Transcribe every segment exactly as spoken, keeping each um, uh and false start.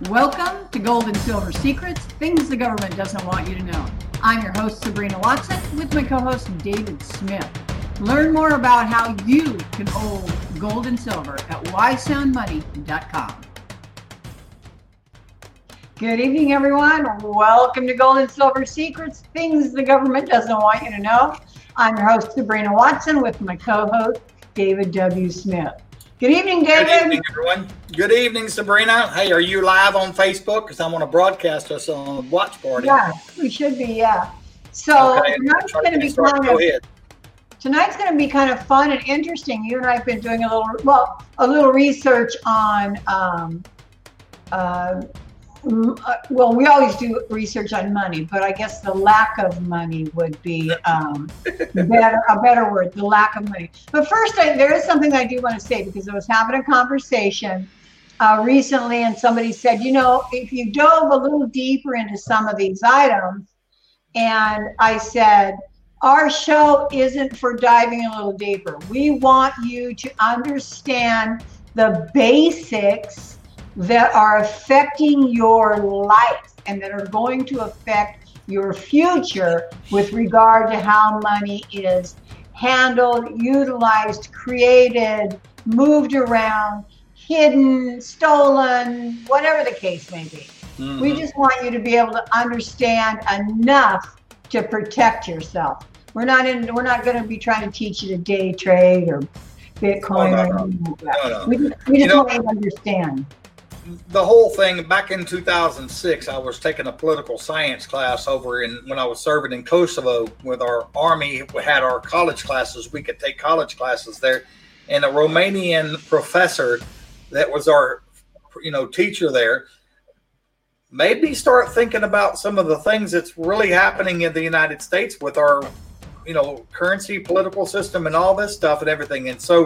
Welcome to Gold and Silver Secrets, things the government doesn't want you to know. I'm your host, Sabrina Watson, with my co-host, David Smith. Learn more about how you can hold gold and silver at why sound money dot com. Good evening, everyone. Welcome to Gold and Silver Secrets, things the government doesn't want you to know. I'm your host, Sabrina Watson, with my co-host, David W. Smith. Good evening, David. Good evening, everyone. Good evening, Sabrina. Hey, are you live on Facebook? Because I want to broadcast us on a watch party. Yeah, we should be, yeah. So okay. tonight's going to be start, kind go of ahead. tonight's going to be kind of fun and interesting. You and I have been doing a little, well, a little research on, um, uh, well, we always do research on money, but I guess the lack of money would be um, better, a better word, the lack of money. But first, I, there is something I do want to say, because I was having a conversation uh, recently, and somebody said, you know, if you dove a little deeper into some of these items, and I said, our show isn't for diving a little deeper. We want you to understand the basics that are affecting your life and that are going to affect your future with regard to how money is handled, utilized, created, moved around, hidden, stolen, whatever the case may be. Mm-hmm. We just want you to be able to understand enough to protect yourself. We're not in. We're not going to be trying to teach you to day trade or Bitcoin. Oh, no, or anything like that. No, no. We just, we just you know, want you to understand. The whole thing back in two thousand six, I was taking a political science class over in when I was serving in Kosovo with our army. We had our college classes. We could take college classes there, and a Romanian professor that was our, you know, teacher there made me start thinking about some of the things that's really happening in the United States with our, you know, currency, political system, and all this stuff and everything. And so,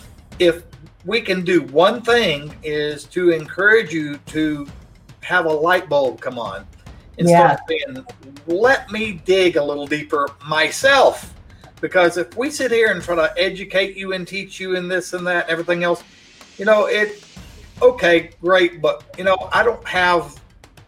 if we can do one thing is to encourage you to have a light bulb come on and yeah. start saying, let me dig a little deeper myself. Because if we sit here and try to educate you and teach you and this and that and everything else, you know, it, okay, great. But, you know, I don't have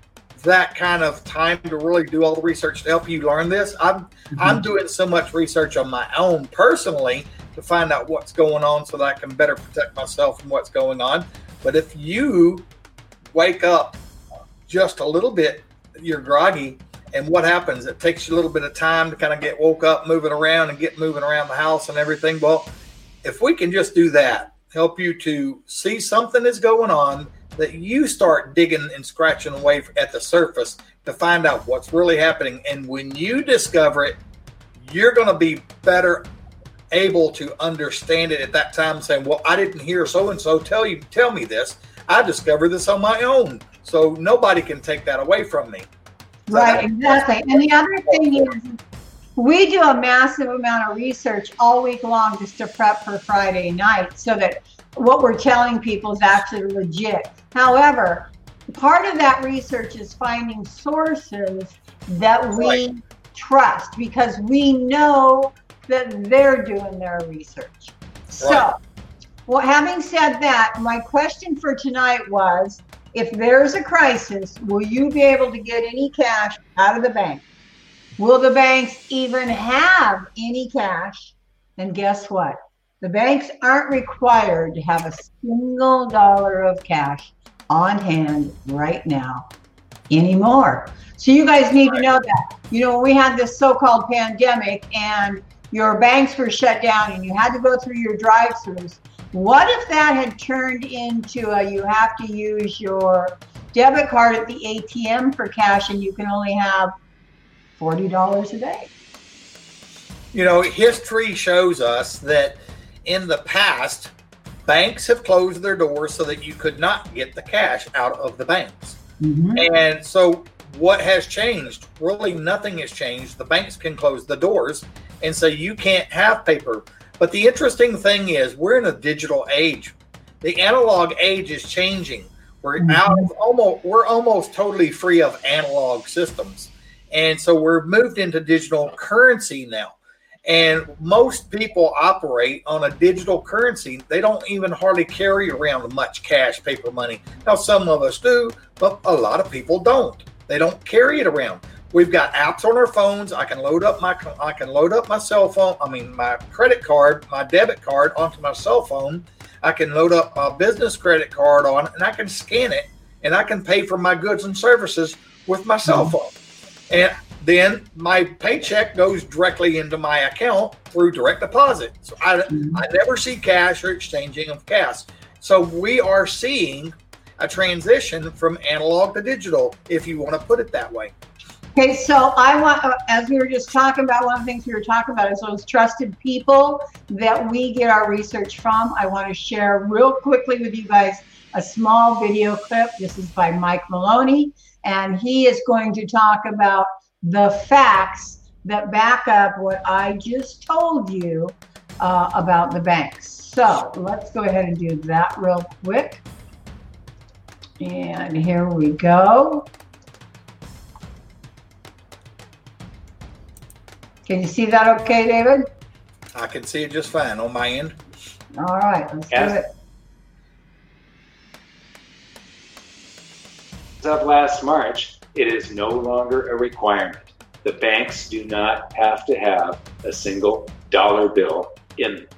that kind of time to really do all the research to help you learn this. I'm, mm-hmm. I'm doing so much research on my own personally to find out what's going on so that I can better protect myself from what's going on. But if you wake up just a little bit, you're groggy, and what happens? It takes you a little bit of time to kind of get woke up, moving around and get moving around the house and everything. Well, if we can just do that, help you to see something is going on, that you start digging and scratching away at the surface to find out what's really happening. And when you discover it, you're going to be better able to understand it at that time, saying, well, I didn't hear so-and-so tell you, tell me this. I discovered this on my own. So nobody can take that away from me. So right, exactly. And the other thing is, we do a massive amount of research all week long just to prep for Friday night so that what we're telling people is actually legit. However, part of that research is finding sources that we right. trust, because we know that they're doing their research. So, right. well, having said that, my question for tonight was, if there's a crisis, will you be able to get any cash out of the bank? Will the banks even have any cash? And guess what? The banks aren't required to have a single dollar of cash on hand right now anymore. So you guys need right. to know that. You know, when we had this so-called pandemic and your banks were shut down and you had to go through your drive-thrus, what if that had turned into a you have to use your debit card at the A T M for cash and you can only have forty dollars a day? You know, history shows us that in the past, banks have closed their doors so that you could not get the cash out of the banks. Mm-hmm. And so what has changed? Really, nothing has changed. The banks can close the doors, and so you can't have paper. But the interesting thing is we're in a digital age. The analog age is changing. We're mm-hmm. out of almost we're almost totally free of analog systems. And so we're moved into digital currency now. And most people operate on a digital currency. They don't even hardly carry around much cash, paper money. Now, some of us do, but a lot of people don't. They don't carry it around. We've got apps on our phones. I can load up my I can load up my cell phone. I mean, my credit card, my debit card onto my cell phone. I can load up my business credit card on, and I can scan it, and I can pay for my goods and services with my cell phone. And then my paycheck goes directly into my account through direct deposit. So I, I never see cash or exchanging of cash. So we are seeing a transition from analog to digital, if you want to put it that way. Okay, so I want, as we were just talking about, one of the things we were talking about is those trusted people that we get our research from. I want to share real quickly with you guys a small video clip. This is by Mike Maloney, and he is going to talk about the facts that back up what I just told you uh, about the banks. So let's go ahead and do that real quick. And here we go. Can you see that okay, David? I can see it just fine on my end. All right, let's yes. do it. As of last March, it is no longer a requirement. The banks do not have to have a single dollar bill in them.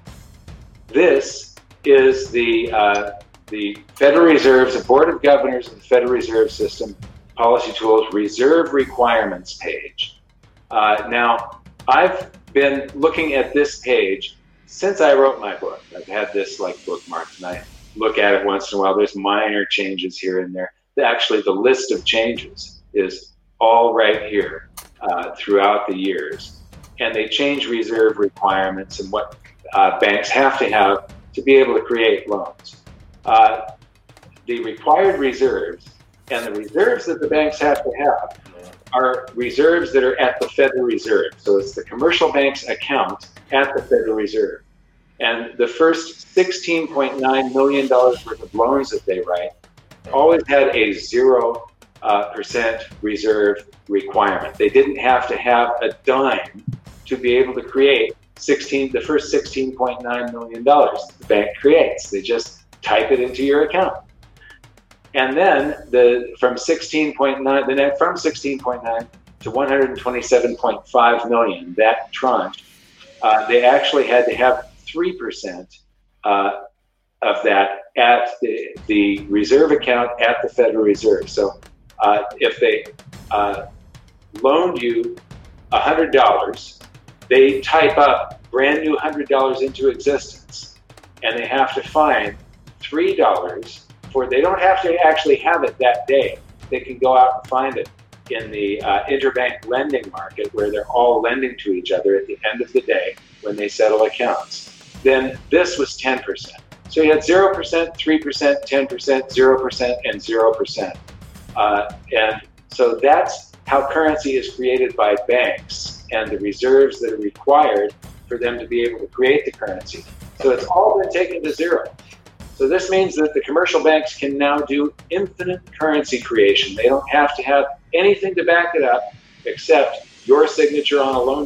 This is the, uh, the Federal Reserve's, the Board of Governors of the Federal Reserve System Policy Tools Reserve Requirements page. Uh, now, I've been looking at this page since I wrote my book. I've had this like bookmarked, and I look at it once in a while. There's minor changes here and there. Actually, the list of changes is all right here uh, throughout the years. And they change reserve requirements and what uh, banks have to have to be able to create loans. Uh, the required reserves and the reserves that the banks have to have are reserves that are at the Federal Reserve. So it's the commercial bank's account at the Federal Reserve. And the first sixteen point nine million dollars worth of loans that they write always had a zero uh, percent reserve requirement. They didn't have to have a dime to be able to create sixteen, the first sixteen point nine million dollars the bank creates. They just type it into your account. And then the from sixteen point nine, the net from sixteen point nine to one hundred twenty-seven point five million, that tranche, uh, they actually had to have three percent uh, of that at the, the reserve account at the Federal Reserve. So uh, if they uh, loaned you one hundred dollars, they type up brand new one hundred dollars into existence, and they have to find three dollars for, they don't have to actually have it that day. They can go out and find it in the uh, interbank lending market where they're all lending to each other at the end of the day when they settle accounts. Then this was ten percent. So you had zero percent, three percent, ten percent, zero percent, and zero percent. Uh, and so that's how currency is created by banks and the reserves that are required for them to be able to create the currency. So it's all been taken to zero. So this means that the commercial banks can now do infinite currency creation. They don't have to have anything to back it up except your signature on a loan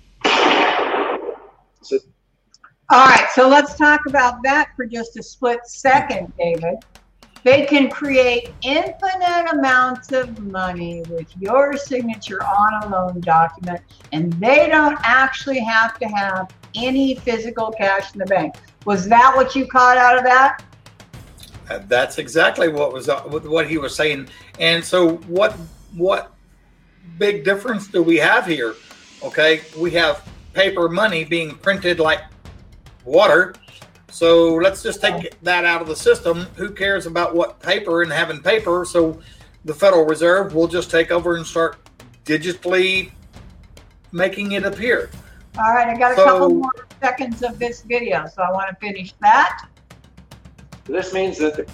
document. So, all right, so let's talk about that for just a split second, David. They can create infinite amounts of money with your signature on a loan document, and they don't actually have to have any physical cash in the bank. Was that what you caught out of that? Uh, that's exactly what was uh, what he was saying. And so what what big difference do we have here? Okay, we have paper money being printed like water. So let's just take that out of the system. Who cares about what paper and having paper? So the Federal Reserve will just take over and start digitally making it appear. All right, I got a so, couple more seconds of this video, so I want to finish that. This means that the,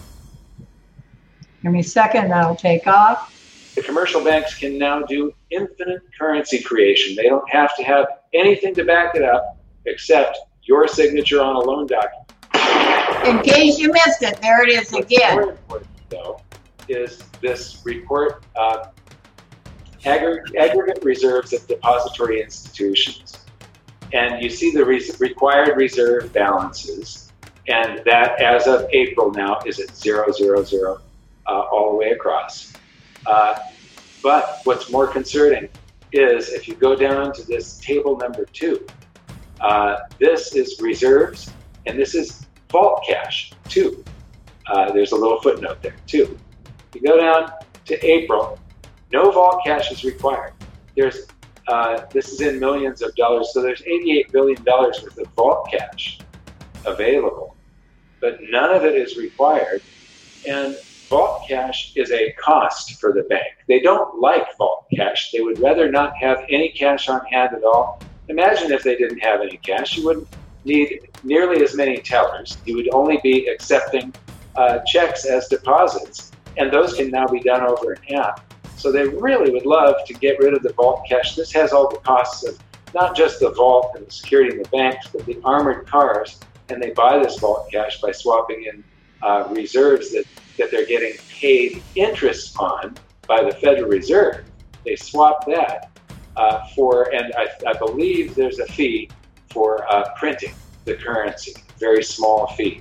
give me a second, that'll take off. The commercial banks can now do infinite currency creation. They don't have to have anything to back it up except your signature on a loan document. In case you missed it, there it is What's again. more important, though, is this report, uh, aggregate, aggregate reserves of depository institutions. And you see the re required reserve balances, and that as of April now is at zero, zero, zero. uh, all the way across. Uh, but what's more concerning is if you go down to this table number two, uh, this is reserves and this is vault cash too. Uh, there's a little footnote there too. You go down to April, no vault cash is required. There's uh, this is in millions of dollars, so there's eighty-eight billion dollars worth of vault cash available, but none of it is required. And vault cash is a cost for the bank. They don't like vault cash. They would rather not have any cash on hand at all. Imagine if they didn't have any cash. You wouldn't need nearly as many tellers. You would only be accepting uh, checks as deposits, and those can now be done over an app. So they really would love to get rid of the vault cash. This has all the costs of not just the vault and the security in the banks, but the armored cars, and they buy this vault cash by swapping in uh, reserves that, that they're getting paid interest on by the Federal Reserve. They swap that uh, for, and I, I believe there's a fee for uh, printing the currency, very small fee.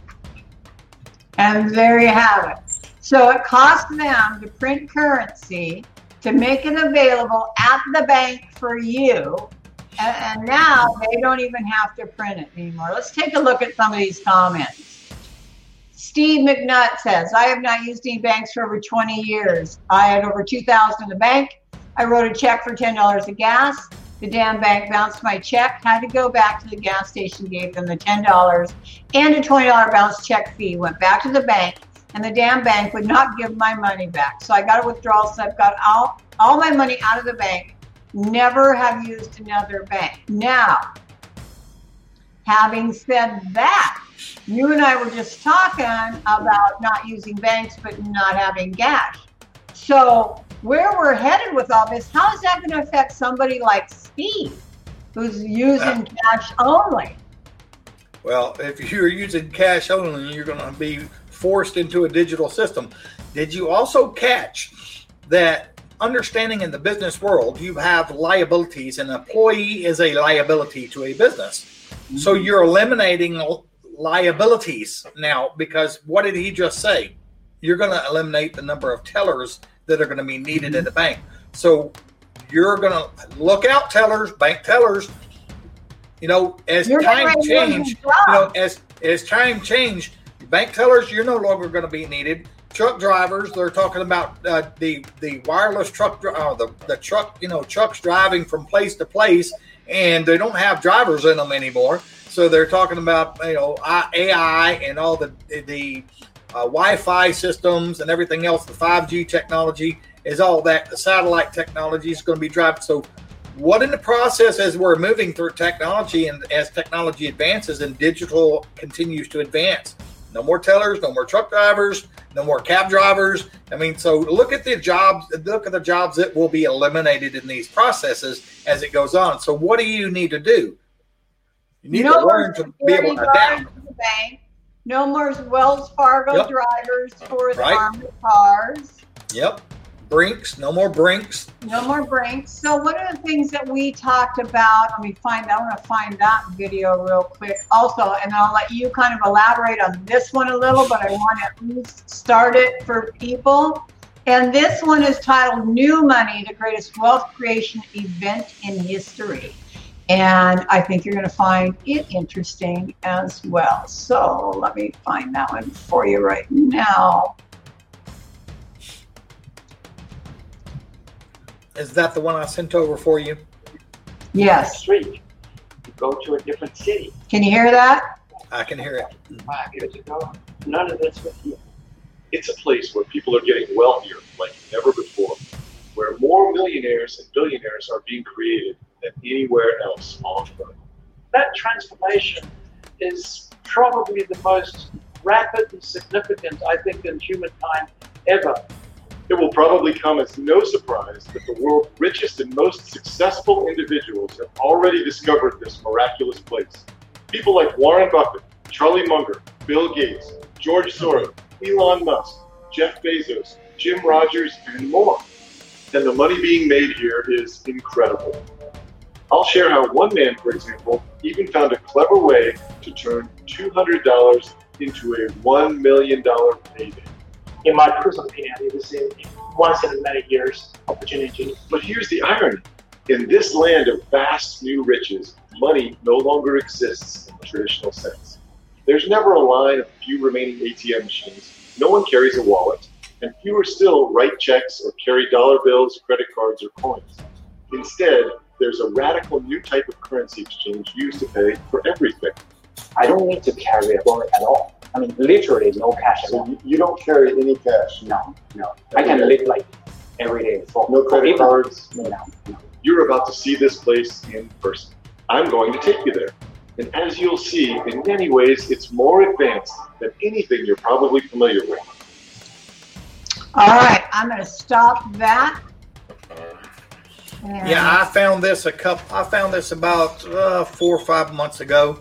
And there you have it. So it costs them to print currency, to make it available at the bank for you, and, and now they don't even have to print it anymore. Let's take a look at some of these comments. Steve McNutt says, I have not used any banks for over twenty years. I had over two thousand dollars in the bank. I wrote a check for ten dollars of gas. The damn bank bounced my check, had to go back to the gas station, gave them the ten dollars and a twenty dollars bounce check fee, went back to the bank, and the damn bank would not give my money back. So I got a withdrawal slip, got all, all my money out of the bank, never have used another bank. Now, having said that, you and I were just talking about not using banks but not having cash. So where we're headed with all this, how is that going to affect somebody like Steve, who's using uh, cash only? Well, if you're using cash only, you're going to be forced into a digital system. Did you also catch that understanding in the business world, you have liabilities, and an employee is a liability to a business. Mm-hmm. So you're eliminating liabilities now, because what did he just say? You're going to eliminate the number of tellers that are going to be needed mm-hmm. in the bank. So you're going to look out, tellers, bank tellers. You know, as you're time change, you know, as as time change, bank tellers, you're no longer going to be needed. Truck drivers, they're talking about uh, the the wireless truck, uh, the the truck, you know, trucks driving from place to place, and they don't have drivers in them anymore. So they're talking about, you know, A I and all the the uh, Wi-Fi systems and everything else. The five G technology is all that. The satellite technology is going to be driving. So what in the process, as we're moving through technology and as technology advances and digital continues to advance, no more tellers, no more truck drivers, no more cab drivers. I mean, so look at the jobs, look at the jobs that will be eliminated in these processes as it goes on. So what do you need to do? You need no to learn to be able to adapt. The bank. No more Wells Fargo yep. drivers for the right. armored cars. Yep. Brinks, no more Brinks. No more Brinks. So one of the things that we talked about, let me find, I want to find that video real quick also, and I'll let you kind of elaborate on this one a little, but I want to at least start it for people. And this one is titled New Money, the Greatest Wealth Creation Event in History. And I think you're going to find it interesting as well. So let me find that one for you right now. Is that the one I sent over for you? Yes. Street. You go to a different city. Can you hear that? I can hear it. Five years ago, none of this was here. It's a place where people are getting wealthier like never before, where more millionaires and billionaires are being created than anywhere else on earth. That transformation is probably the most rapid and significant, I think, in humankind ever. It will probably come as no surprise that the world's richest and most successful individuals have already discovered this miraculous place. People like Warren Buffett, Charlie Munger, Bill Gates, George Soros, Elon Musk, Jeff Bezos, Jim Rogers, and more. And the money being made here is incredible. I'll share how one man, for example, even found a clever way to turn two hundred dollars into a one million dollars payday. in my personal opinion, it is a once in many years opportunity. But here's the irony. In this land of vast new riches, money no longer exists in the traditional sense. There's never a line of few remaining A T M machines. No one carries a wallet, and fewer still write checks or carry dollar bills, credit cards, or coins. Instead, there's a radical new type of currency exchange used to pay for everything. I don't need to carry a wallet at all. I mean, literally no cash at all. So you, you don't carry any cash? No, no. I can live like every day. For, No credit for cards? No, no, no. You're about to see this place in person. I'm going to take you there. And as you'll see, in many ways, it's more advanced than anything you're probably familiar with. All right, I'm going to stop that. And Yeah, I found this a couple. I found this about uh, four or five months ago,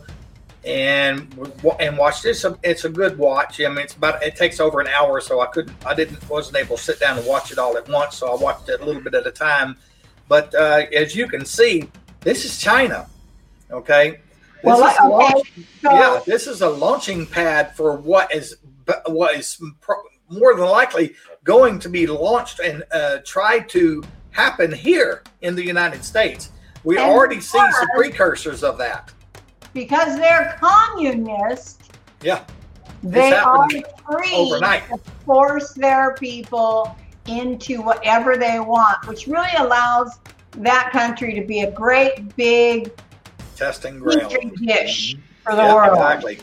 and and watched this. It's a good watch. I mean, it's about. It takes over an hour, so I couldn't. I didn't. Wasn't able to sit down and watch it all at once. So I watched it a little bit at a time. But uh, as you can see, this is China. Okay. This Well, is okay, launch- so- yeah, this is a launching pad for what is what is pro- more than likely going to be launched and uh, tried to happen here in the United States. We And already see some because- precursors of that. because they're communist, Yeah, they are happened free overnight. to force their people into whatever they want, which really allows that country to be a great big testing ground. petri dish for the Yeah, world. exactly.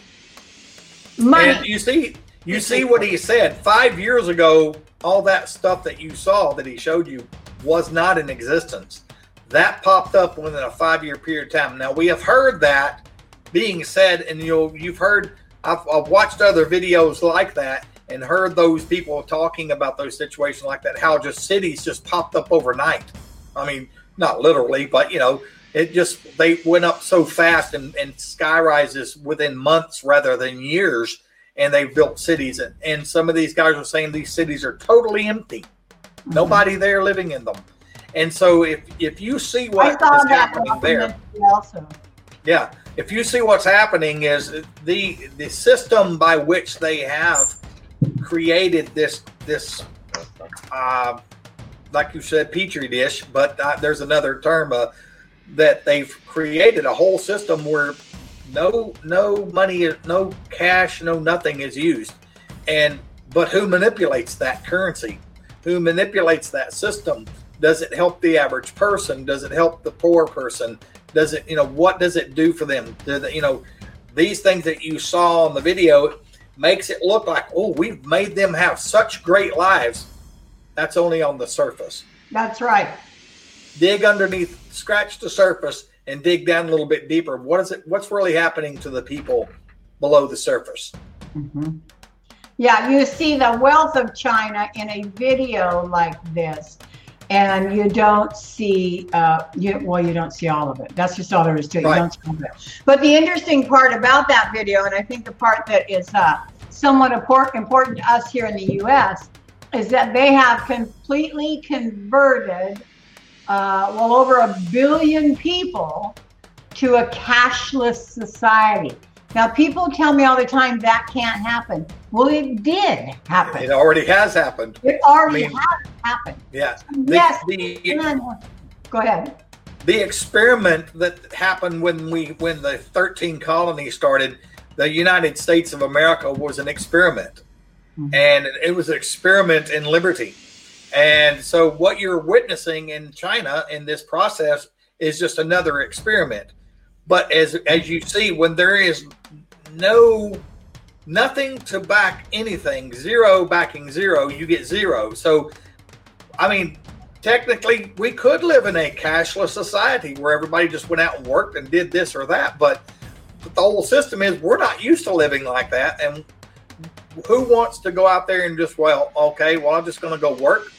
Money. And you see, you see what he said five years ago. All that stuff that you saw that he showed you was not in existence. That popped up within a five-year period of time. Now we have heard that being said, and you'll you've heard. I've, I've watched other videos like that and heard those people talking about those situations like that. How just cities just popped up overnight. I mean, not literally, but you know, it just they went up so fast and, and sky rises within months rather than years. And they've built cities, and, and some of these guys are saying these cities are totally empty. Nobody there living in them. And so if if you see I what saw is that happening there, documentary also. yeah, if you see what's happening is the the system by which they have created this this uh, like you said, petri dish, but uh, there's another term uh, that they've created a whole system where no no money, no cash, no nothing is used. And but who manipulates that currency? Who manipulates that system? Does it help the average person? Does it help the poor person? Does it, you know, what does it do for them? Do the, you know, these things that you saw on the video makes it look like, oh, we've made them have such great lives. That's only on the surface. That's right. Dig underneath, scratch the surface, and dig down a little bit deeper. What is it? What's really happening to the people below the surface? Mm-hmm. Yeah, you see the wealth of China in a video like this, and you don't see, uh, you, well, you don't see all of it. That's just all there is to it. Right. You don't see all of it. But the interesting part about that video, and I think the part that is uh, somewhat important to us here in the U S, is that they have completely converted uh, well over a billion people to a cashless society. Now, people tell me all the time that can't happen. Well, it did happen. It already has happened. It already I mean, has happened. Yeah. The, Yes. the, And- Go ahead. the experiment that happened when we when the thirteen colonies started, the United States of America was an experiment. Mm-hmm. And it was an experiment in liberty. And so what you're witnessing in China in this process is just another experiment. But as as you see, when there is no nothing to back anything, zero backing zero, you get zero. So, I mean, technically, we could live in a cashless society where everybody just went out and worked and did this or that. But, but the whole system is we're not used to living like that. And who wants to go out there and just, well, okay, well, I'm just going to go work.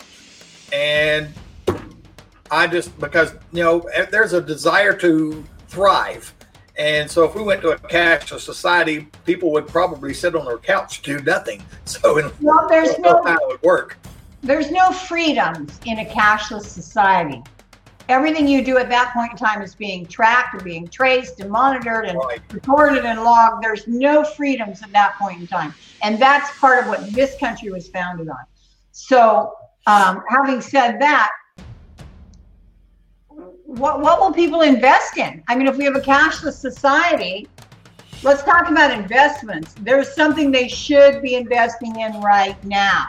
And I just, because, you know, there's a desire to thrive. And so if we went to a cashless society, people would probably sit on their couch, do nothing. So in, Well, there's no how it would work. there's no freedoms in a cashless society. Everything you do at that point in time is being tracked and being traced and monitored and Right. recorded and logged. There's no freedoms at that point in time. And that's part of what this country was founded on. So um, having said that, what, what will people invest in? I mean, if we have a cashless society, let's talk about investments. There's something they should be investing in right now.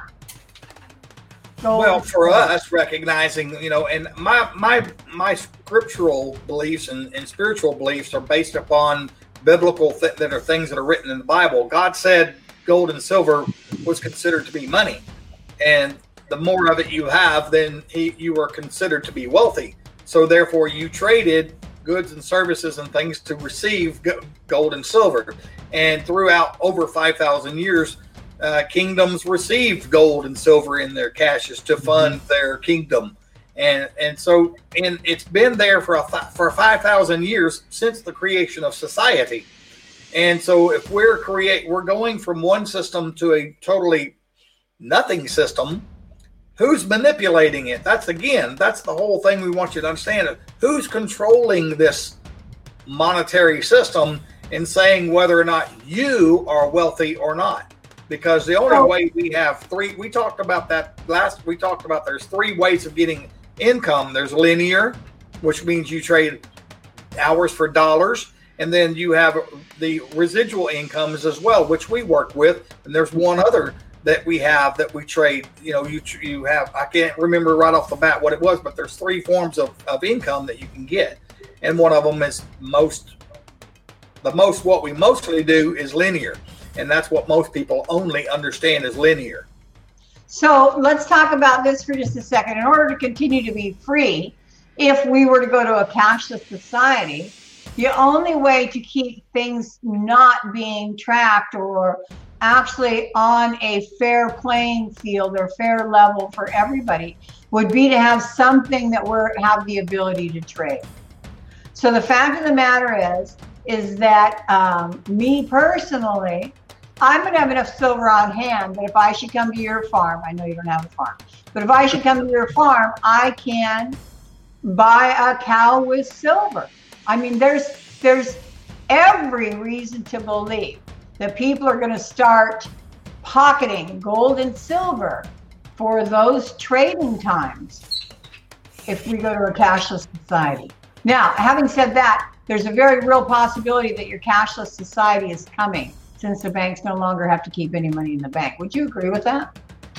Gold. Well, for us, recognizing, you know, and my my my scriptural beliefs and, and spiritual beliefs are based upon biblical th- that are things that are written in the Bible. God said gold and silver was considered to be money, and the more of it you have, then he, you are considered to be wealthy. So therefore, you traded goods and services and things to receive go- gold and silver. And throughout over five thousand years, uh, kingdoms received gold and silver in their caches to fund mm-hmm. their kingdom. And and so and it's been there for a for five thousand years since the creation of society. And so if we're create we're going from one system to a totally nothing system, who's manipulating it? That's again, that's the whole thing we want you to understand. Who's controlling this monetary system and saying whether or not you are wealthy or not? Because the only way we have three, we talked about that last, we talked about there's three ways of getting income. There's linear, which means you trade hours for dollars. And then you have the residual incomes as well, which we work with. And there's one other that we have that we trade. You know, you you have, I can't remember right off the bat what it was, but there's three forms of, of income that you can get. And one of them is most, the most, what we mostly do is linear. And that's what most people only understand as linear. So let's talk about this for just a second. In order to continue to be free, if we were to go to a cashless society, the only way to keep things not being tracked or actually on a fair playing field or fair level for everybody would be to have something that we're have the ability to trade. So the fact of the matter is, is that um, me personally, I'm going to have enough silver on hand that if I should come to your farm, I know you don't have a farm, but if I should come to your farm, I can buy a cow with silver. I mean, there's there's every reason to believe that people are going to start pocketing gold and silver for those trading times if we go to a cashless society. Now, having said that, there's a very real possibility that your cashless society is coming, since the banks no longer have to keep any money in the bank. Would you agree with that?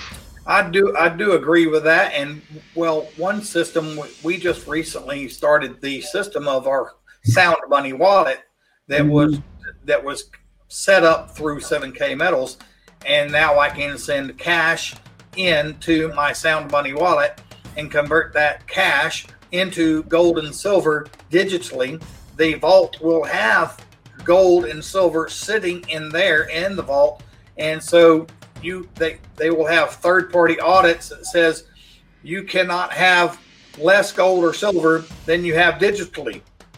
I do. I do agree with that. And well, one system, we just recently started the system of our Sound Money wallet that mm-hmm. was that was set up through seven K Metals, and now I can send cash into my Sound Money wallet and convert that cash into gold and silver digitally. The vault will have gold and silver sitting in there in the vault, and so you they they will have third-party audits that says you cannot have less gold or silver than you have digitally.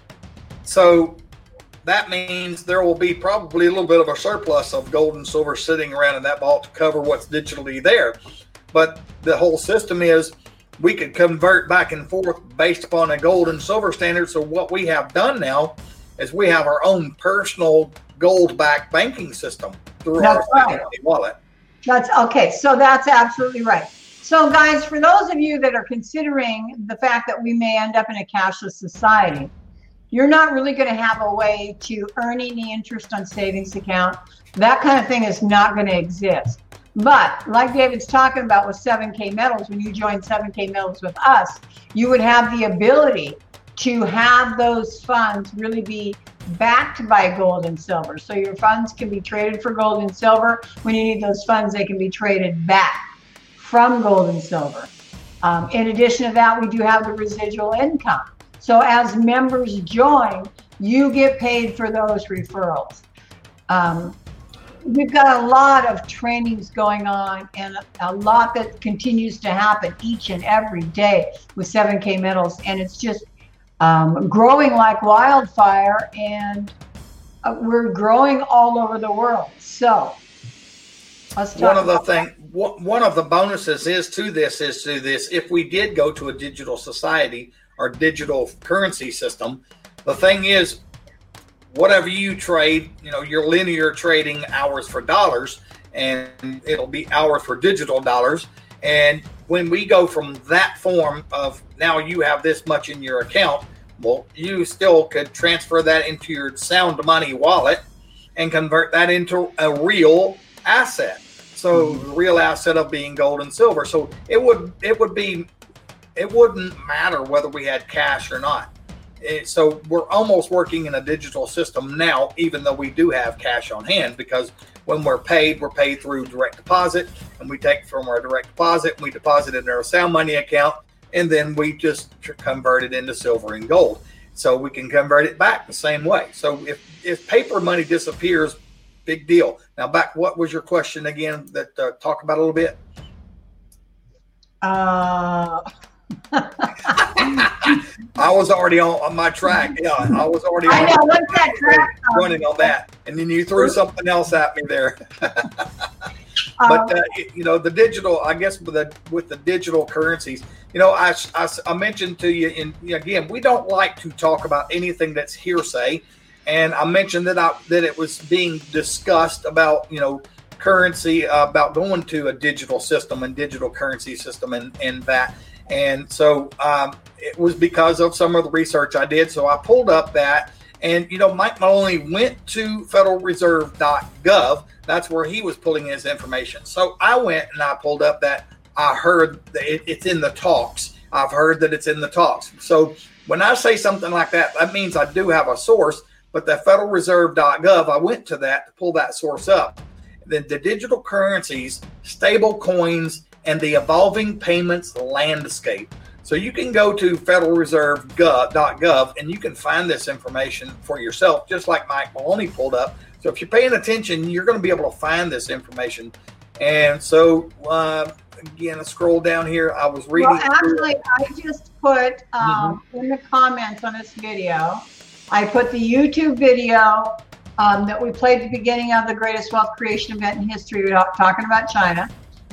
So that means there will be probably a little bit of a surplus of gold and silver sitting around in that vault to cover what's digitally there. But the whole system is we could convert back and forth based upon a gold and silver standard. So what we have done now is we have our own personal gold-backed banking system through That's our right. wallet. That's okay. So that's absolutely right. So guys, for those of you that are considering the fact that we may end up in a cashless society, you're not really going to have a way to earn any interest on savings account. That kind of thing is not going to exist. But like David's talking about with seven K Metals, when you join seven K Metals with us, you would have the ability to have those funds really be backed by gold and silver. So your funds can be traded for gold and silver. When you need those funds, they can be traded back from gold and silver. Um, in addition to that, we do have the residual income. So as members join, you get paid for those referrals. Um, we've got a lot of trainings going on and a, a lot that continues to happen each and every day with seven K Metals. And it's just um, growing like wildfire, and uh, we're growing all over the world. So let's talk One of the about thing, one of the bonuses is to this is to this. If we did go to a digital society, our digital currency system. The thing is, whatever you trade, you know, your linear trading hours for dollars, and it'll be hours for digital dollars. And when we go from that form of now you have this much in your account, well, you still could transfer that into your Sound Money wallet and convert that into a real asset. So the real asset of being gold and silver. So it would it would be it wouldn't matter whether we had cash or not. It, so we're almost working in a digital system now, even though we do have cash on hand, because when we're paid, we're paid through direct deposit, and we take from our direct deposit, and we deposit it in our Sound Money account, and then we just convert it into silver and gold. So we can convert it back the same way. So if, if paper money disappears, big deal. Now back, what was your question again that uh, talk about a little bit? Uh... I was already on, on my track. Yeah, I was already I on know, what's that track? running on that. And then you threw something else at me there. But, uh, you know, the digital, I guess with the, with the digital currencies, you know, I, I, I mentioned to you, in, again, we don't like to talk about anything that's hearsay. And I mentioned that I, that it was being discussed about, you know, currency, uh, about going to a digital system and digital currency system and, and that. And so um, it was because of some of the research I did. So I pulled up that, and, you know, Mike Maloney went to federal reserve dot gov. That's where he was pulling his information. So I went and I pulled up that I heard that it, it's in the talks. I've heard that it's in the talks. So when I say something like that, that means I do have a source, but the federal reserve dot gov, I went to that to pull that source up. Then the digital currencies, stable coins, and the evolving payments landscape. So you can go to federal reserve dot gov and you can find this information for yourself, just like Mike Maloney pulled up. So if you're paying attention, you're going to be able to find this information. And so, uh, again, I scroll down here. I was reading. Well, actually, I just put um, mm-hmm. in the comments on this video, I put the YouTube video um, that we played at the beginning of the greatest wealth creation event in history, without talking about China.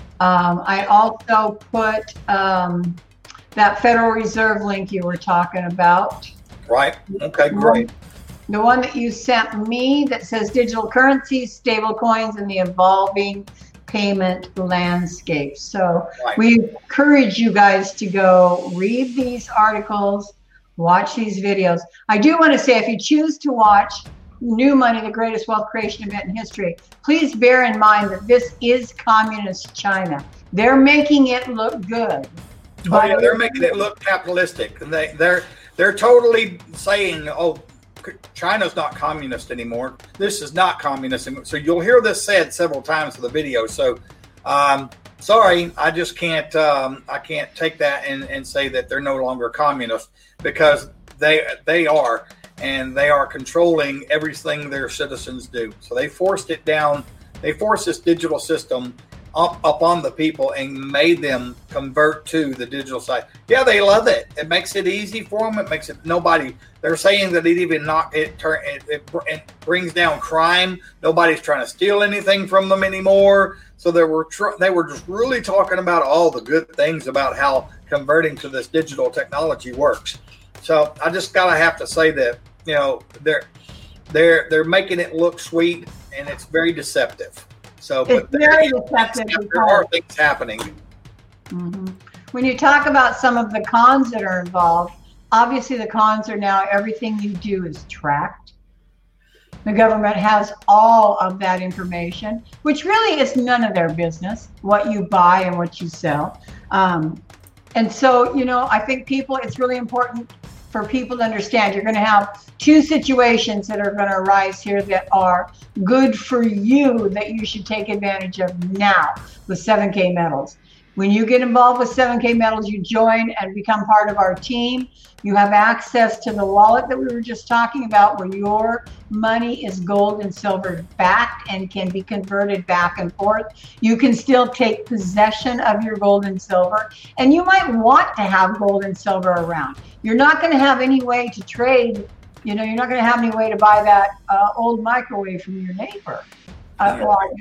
Um, I also put um, that Federal Reserve link you were talking about. Right. Okay, great. The one that you sent me that says digital currencies, stable coins, and the evolving payment landscape. So right. We encourage you guys to go read these articles, watch these videos. I do want to say, if you choose to watch New Money, the greatest wealth creation event in history, please bear in mind that this is communist China. They're making it look good. Oh yeah, they're making it look capitalistic. And they, they're they're totally saying, oh, China's not communist anymore. This is not communist. So you'll hear this said several times in the video. So um, sorry, I just can't um, I can't take that and, and say that they're no longer communist, because they they are. And they are controlling everything their citizens do. So they forced it down. They forced this digital system up, up on the people and made them convert to the digital side. Yeah, they love it. It makes it easy for them. It makes it nobody. They're saying that it even not it turn it, it, it brings down crime. Nobody's trying to steal anything from them anymore. So they were tr- they were just really talking about all the good things about how converting to this digital technology works. So I just gotta have to say that, you know, they're they're they're making it look sweet, and it's very deceptive. So, it's but very there, deceptive. There are things happening. Mm-hmm. When you talk about some of the cons that are involved, obviously the cons are now everything you do is tracked. The government has all of that information, which really is none of their business, what you buy and what you sell. Um, and so, you know, I think people, it's really important for people to understand you're going to have two situations that are going to arise here that are good for you, that you should take advantage of now with seven K Metals. When you get involved with seven K Metals, you join and become part of our team. You have access to the wallet that we were just talking about, where your money is gold and silver backed and can be converted back and forth. You can still take possession of your gold and silver, and you might want to have gold and silver around. You're not going to have any way to trade. You know, you're not going to have any way to buy that uh, old microwave from your neighbor. Uh,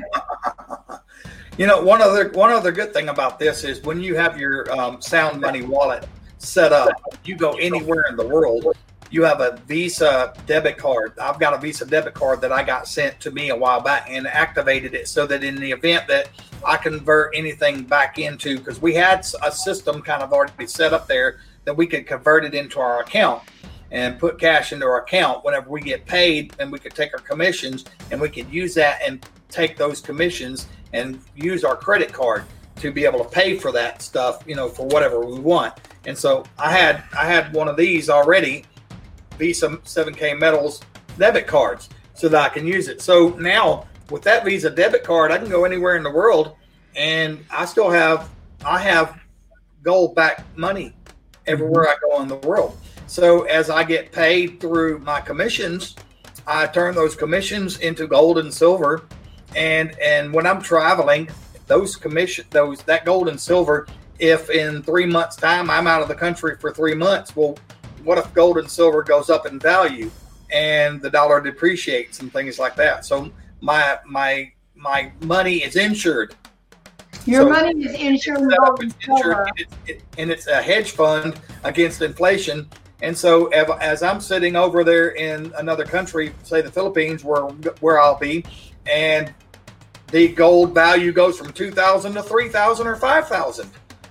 well, You know, one other one other good thing about this is when you have your um, Sound Money wallet. set up. You go anywhere in the world, you have a Visa debit card. I've got a Visa debit card that I got sent to me a while back and activated it so that in the event that I convert anything back into, because we had a system kind of already set up there that we could convert it into our account and put cash into our account whenever we get paid, and we could take our commissions and we could use that and take those commissions and use our credit card to be able to pay for that stuff, you know, for whatever we want. And so I had I had one of these already, Visa seven K Metals debit cards, so that I can use it. So now with that Visa debit card, I can go anywhere in the world, and I still have I have gold backed money everywhere I go in the world. So as I get paid through my commissions, I turn those commissions into gold and silver, and and when I'm traveling, those commission those that gold and silver, if in three months time I'm out of the country for three months, well, what if gold and silver goes up in value and the dollar depreciates and things like that? So my my my money is insured. Your so money is insured in gold and silver, and it's, it, and it's a hedge fund against inflation. And so if, as I'm sitting over there in another country, say the Philippines, where where I'll be, and the gold value goes from two thousand to three thousand or five thousand,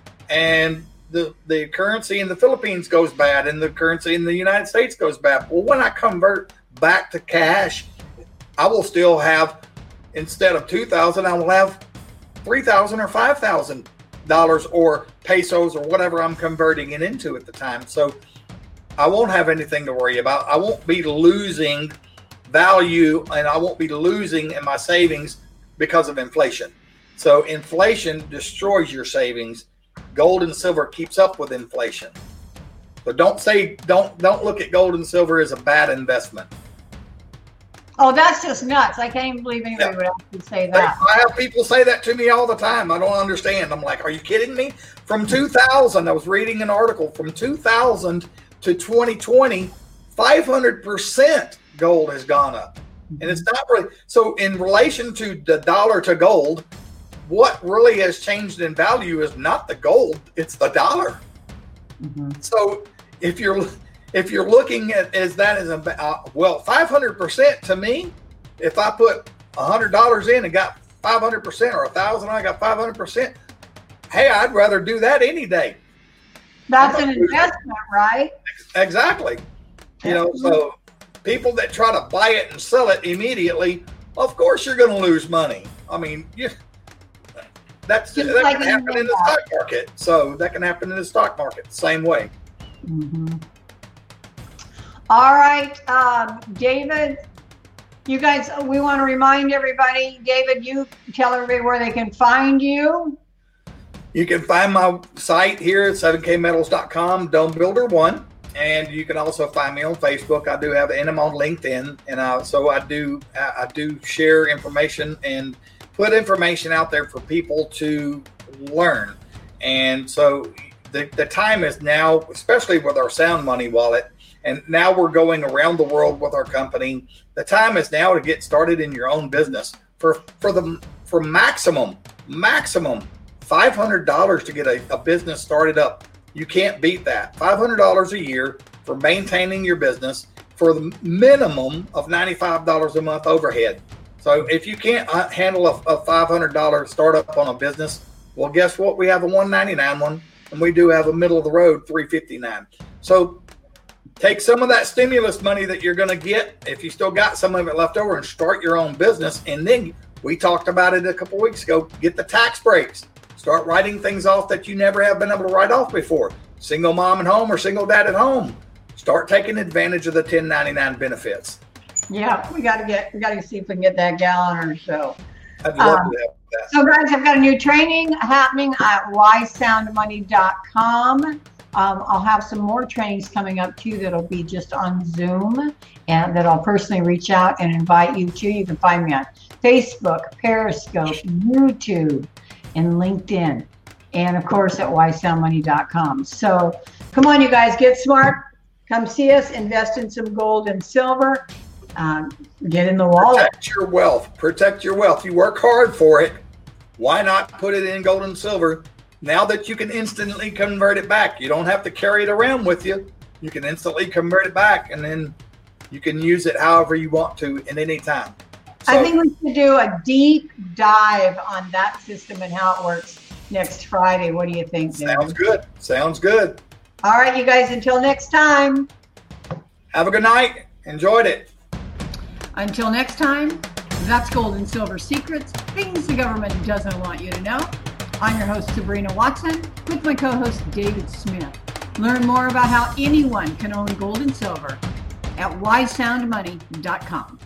and the the currency in the Philippines goes bad and the currency in the United States goes bad. Well, when I convert back to cash, I will still have, instead of two thousand, I will have three thousand or five thousand dollars or pesos or whatever I'm converting it into at the time. So I won't have anything to worry about. I won't be losing value, and I won't be losing in my savings because of inflation. So inflation destroys your savings. Gold and silver keeps up with inflation. But don't say don't don't look at gold and silver as a bad investment. Oh, that's just nuts. I can't even believe anybody Yeah. would actually say that. I have people say that to me all the time. I don't understand. I'm like, are you kidding me? From two thousand, I was reading an article, from two thousand to twenty twenty, five hundred percent gold has gone up. And it's not really, so in relation to the dollar to gold, what really has changed in value is not the gold, it's the dollar. Mm-hmm. So if you're if you're looking at as that as a uh, well, five hundred percent to me, if I put one hundred dollars in and got five hundred percent, or one thousand dollars, I got five hundred percent, hey, I'd rather do that any day. That's an investment, right? Exactly. You know, so people that try to buy it and sell it immediately, of course you're going to lose money. I mean, you, that's Just that like can happen in the that. stock market. So that can happen in the stock market the same way. Mm-hmm. All right, um, David, you guys, we want to remind everybody, David, you tell everybody where they can find you. You can find my site here at seven K metals dot com, Dome Builder One, and you can also find me on Facebook. I do have, and I'm on LinkedIn, and I, so I do I do share information and put information out there for people to learn. And so the the time is now, especially with our Sound Money wallet, and now we're going around the world with our company. The time is now to get started in your own business for for the for maximum maximum. five hundred dollars to get a, a business started up. You can't beat that. five hundred dollars a year for maintaining your business for the minimum of ninety-five dollars a month overhead. So if you can't handle a, a five hundred dollars startup on a business, well, guess what? We have a one ninety-nine one, and we do have a middle of the road three fifty-nine. So take some of that stimulus money that you're going to get, if you still got some of it left over, and start your own business. And then we talked about it a couple of weeks ago, get the tax breaks. Start writing things off that you never have been able to write off before. Single mom at home or single dad at home. Start taking advantage of the ten ninety-nine benefits. Yeah, we got to get, we got to see if we can get that gal on our show. I'd love Um, to have that. So guys, I've got a new training happening at why sound money dot com. Um, I'll have some more trainings coming up too that'll be just on Zoom, and that I'll personally reach out and invite you to. You can find me on Facebook, Periscope, YouTube, and LinkedIn, and of course at why sound money dot com. So come on, you guys, get smart. Come see us, invest in some gold and silver, um, get in the wallet. Protect your wealth. Protect your wealth. You work hard for it. Why not put it in gold and silver now that you can instantly convert it back. You don't have to carry it around with you. You can instantly convert it back, and then you can use it however you want to at any time. So, I think we should do a deep dive on that system and how it works next Friday. What do you think, Darren? Sounds good. Sounds good. All right, you guys, until next time. Have a good night. Enjoyed it. Until next time, that's Gold and Silver Secrets, things the government doesn't want you to know. I'm your host, Sabrina Watson, with my co-host, David Smith. Learn more about how anyone can own gold and silver at wise sound money dot com.